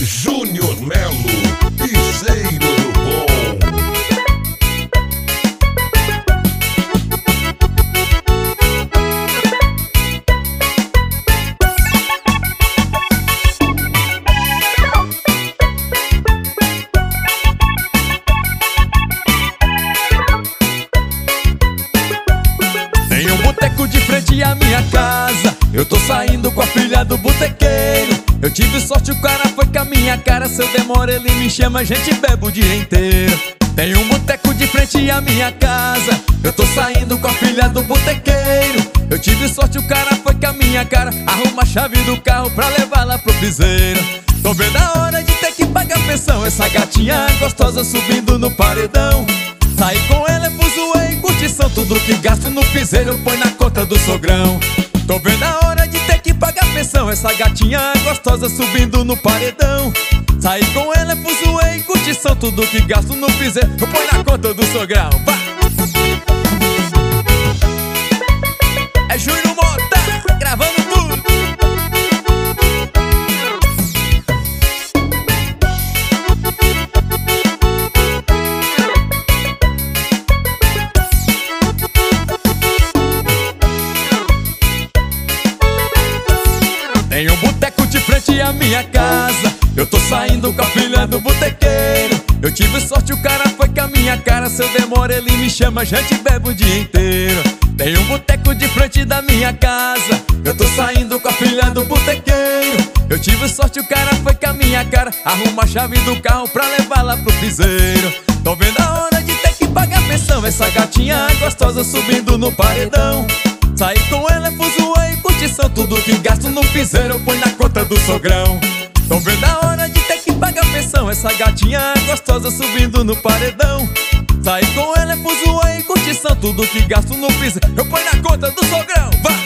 Júnior Melo, piseiro do bom. Tem um boteco de frente à minha casa. Eu tô saindo com a filha do botequeiro. Eu tive sorte, o cara foi com a minha cara. Se eu demoro ele me chama, a gente bebe o dia inteiro. Tem um boteco de frente à minha casa. Eu tô saindo com a filha do botequeiro. Eu tive sorte, o cara foi com a minha cara. Arruma a chave do carro pra levar lá pro piseiro. Tô vendo a hora de ter que pagar pensão. Essa gatinha gostosa subindo no paredão. Sair com ela é fuzuê e curtição. Tudo que gasto no piseiro põe na conta do sogrão. Tô vendo a hora de ter que pagar pensão. Essa gatinha gostosa subindo no paredão. Sair com ela é fuzuê e curtição. Tudo que gasto no piseiro põe na conta do sogrão. Vá! É Júnior Mota, gravando tudo. Tem um boteco de frente à minha casa. Eu tô saindo com a filha do botequeiro. Eu tive sorte, o cara foi com a minha cara. Se eu demoro ele me chama, a gente bebe o dia inteiro. Tem um boteco de frente da minha casa. Eu tô saindo com a filha do botequeiro. Eu tive sorte, o cara foi com a minha cara. Arruma a chave do carro pra levar lá pro piseiro. Tô vendo a hora de ter que pagar pensão. Essa gatinha gostosa subindo no paredão. Sair com ela é fuzuê e curtição. Tudo que gasto no piseiro põe na conta do sogrão. Tô vendo a hora de ter que pagar pensão. Essa gatinha gostosa subindo no paredão. Sair com ela é fuzuê e curtição. Tudo que gasto no piseiro eu põe na conta do sogrão. Vai!